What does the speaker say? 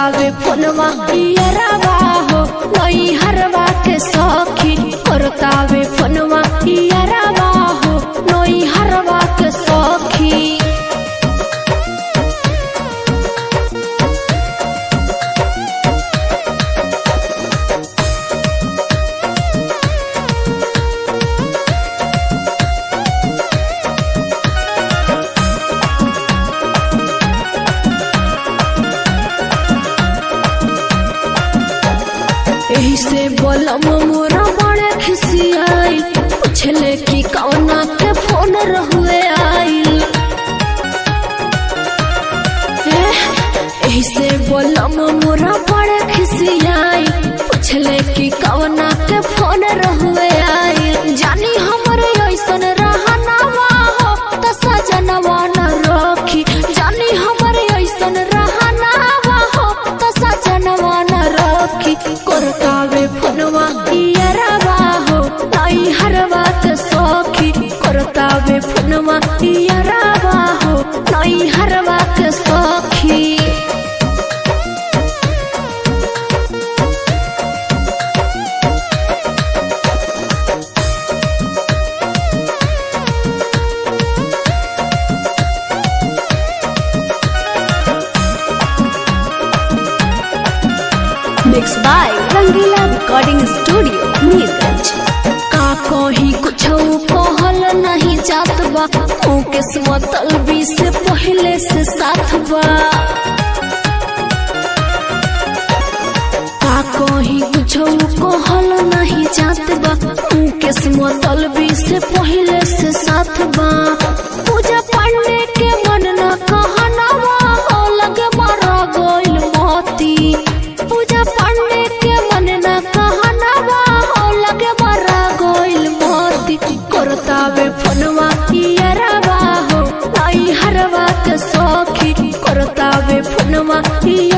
करतावे फोनवा यारवा हो नई हरवा के सखी करतावे फोनवा यारवा हो नई हरवा के सखी। यही से बोलम मोरा बड़े खिसियाई पूछले कि कौना के फोन रहुए आइल। यही से बोलम मोरा बड़े खिसियाई पूछले कि कौना के फोन रहुए आइल। जानी हमरे ऐसन रहनावा हो त सजनवा न रखी, जानी हमरे ऐसन रहनावा हो त सजनवा न रखी। करतावे फोनवा यारवा हो नई हरवा के सखी करतावे फोनवा यारवा हो नई हरवा के सखी। Mixed by Rangila recording studio Mirganj. का कहीं कुछ कहल नहीं जात बा मुकेश मतलबी से पहले से साथ बा। का कहीं कुछ कहल नहीं जात बा मुकेश मतलबी से पहले से साथ बा। पूजा पांडे के मन न कहनावा हो लगे मारा गोइल मोती। पूजा पांडे के मन न कहनावा हो लगे मारा गोइल मोती। करतावे फोनवा यारवा हो नई हरवा के सखी करतावे फोनवा।